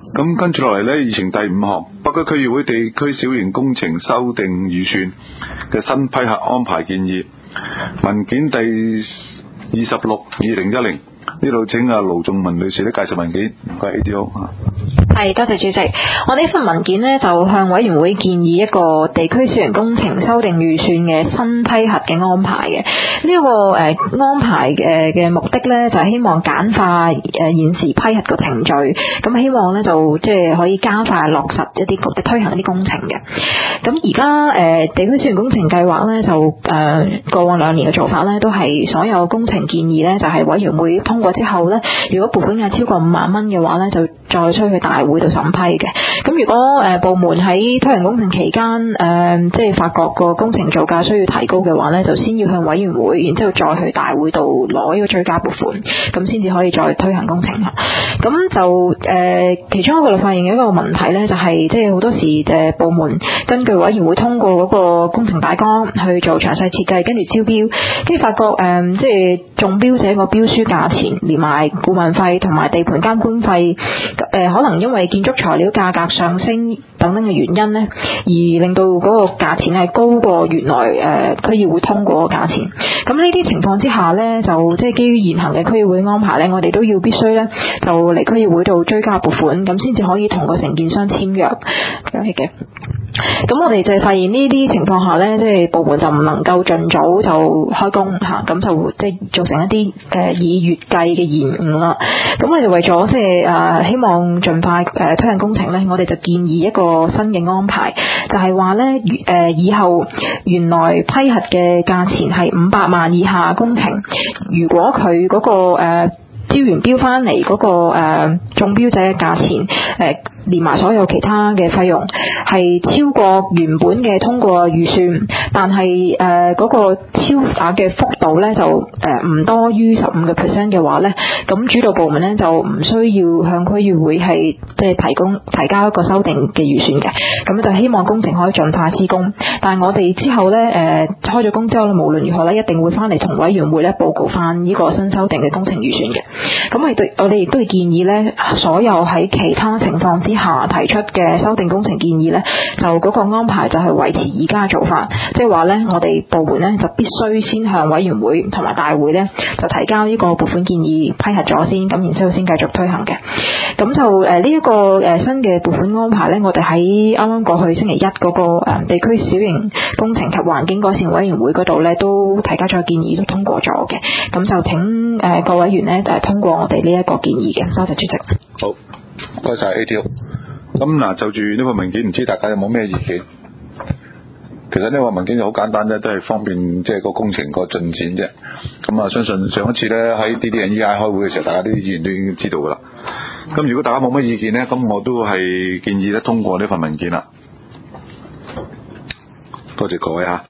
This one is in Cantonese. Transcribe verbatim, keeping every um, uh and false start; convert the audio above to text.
咁跟住落嚟呢，議程第五項，北區區議會地區小型工程修訂預算嘅新批核安排建議，文件第二十六二零一零，呢度請阿盧仲文女士咧介紹文件，唔該 A D O。 係，多謝主席。我呢份文件呢，就向委員會建議一個地區小型工程修訂預算嘅新批核嘅安排嘅。呢、這、一個誒、呃、安排嘅嘅目的呢，就係、是、希望簡化誒、呃、現時批核個程序，咁希望呢，就即係可以加快落實一啲推行一啲工程嘅。咁而家誒地區小型工程計劃呢，就誒、呃、過往兩年嘅做法呢，都係所有工程建議呢，就係、是、委員會通過之後呢，如果撥款額超過五萬蚊嘅話呢，就再出去大會度審批嘅。咁如果誒、呃、部門喺推行工程期間誒即係發覺個工程造價需要提高嘅話呢，就先要向委員會，然之後再去大會度攞呢個追加撥款，咁先至可以再推行工程啦。咁就誒、呃、其中一個發現嘅一個問題呢，就係即係好多時誒部門根據委員會通過嗰個工程大綱去做詳細設計，跟住招標，跟住發覺誒即係中標者個標書價錢連埋顧問費同埋地盤監管費，誒、呃、可能因為建築材料價格上升等等嘅原因呢，而令到嗰個價錢係高過原來誒、呃、區議會通過嘅價錢。咁呢啲情況之下呢，就即係基於現行嘅區議會安排呢，我哋都要必須呢，就嚟區議會度追加撥款，咁先至可以同個承建商簽約嘅。咁我哋就係發現呢啲情況下呢，即係部門就唔能夠盡早就開工嚇，咁就即係造成一啲誒、呃、以月計嘅延誤啦。咁我哋為咗即係誒希望盡快誒、呃、推行工程呢，我哋就建議一個新嘅安排，就係話呢誒以後原來批核嘅價錢係五百萬以下工程，如果佢嗰、嗰個誒、呃招完標翻嚟嗰個誒、呃、中標者嘅價錢誒、呃、連埋所有其他嘅費用係超過原本嘅通過預算，但係誒嗰個超額嘅幅度咧就誒唔、呃、多於十五個 percent 嘅話咧，咁主導部門咧就唔需要向區議會係即係提供提交一個修訂嘅預算嘅，咁就希望工程可以盡快施工。但係我哋之後咧誒、呃、開咗工之後咧，無論如何咧一定會翻嚟同委員會咧報告翻呢個新修訂嘅工程預算嘅。咁我哋我哋亦都係建議咧，所有喺其他情況之下提出嘅修訂工程建議咧，就嗰個安排就係維持而家嘅做法，即係話咧，我哋部門咧就必須先向委員會同埋大會咧就提交呢個撥款建議批核咗先，咁然之後先繼續推行嘅。咁就誒呢一個誒、呃、新嘅撥款安排咧，我哋喺啱啱過去星期一嗰、那個誒、呃、地區小型工程及環境改善委員會嗰度咧都提交咗建議，都通過咗嘅。咁就請誒、呃、各委員咧誒通過我哋呢一個建議嘅。多謝主席。 好，唔該晒 A T O。咁嗱，就住呢個文件，唔知大家有冇咩意見？其實呢個文件就好簡單啫，都係方便即係個工程個進展啫。咁啊，相信上一次咧喺 D D N E I 開會嘅時候，大家啲議員都已經知道噶啦。咁如果大家冇乜意見咧，咁我都係建議咧通過呢份文件啦。多謝各位嚇。